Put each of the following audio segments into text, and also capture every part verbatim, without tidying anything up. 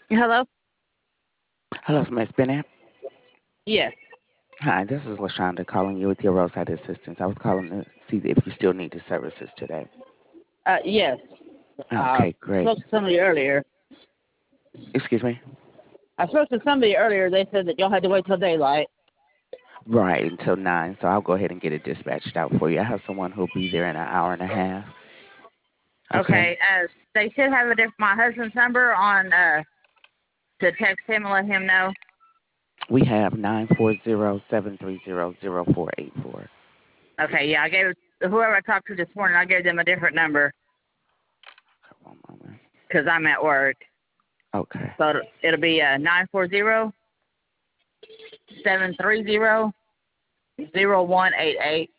Hello? Hello, Miss Bennett. Yes. Hi, this is LaShonda calling you with your roadside assistance. I was calling to see if you still need the services today. Uh, yes. Uh, Okay, great. spoke to somebody earlier. Excuse me? I spoke to somebody earlier. They said that y'all had to wait till daylight. Right, until nine, so I'll go ahead and get it dispatched out for you. I have someone who'll be there in an hour and a half. Okay? Okay. Uh, they should have a diff- my husband's number on uh to text him and let him know. We have nine four zero, seven three zero, zero four eight four. Okay. Yeah, I gave whoever I talked to this morning. I gave them a different number One moment. because I'm at work. Okay. So it'll, it'll be uh nine four zero seven three zero zero one eight eight.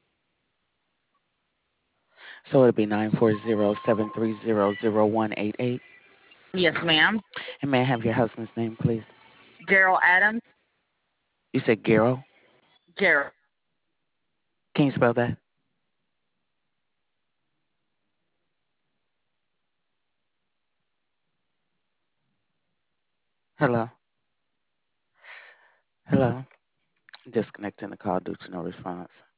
So it'll be nine four zero, seven three zero, zero one eight eight. Yes, ma'am. And may I have your husband's name, please? Gerald Adams. You said Garo? Gerald. Can you spell that? Hello? Hello? Disconnecting the call due to no response.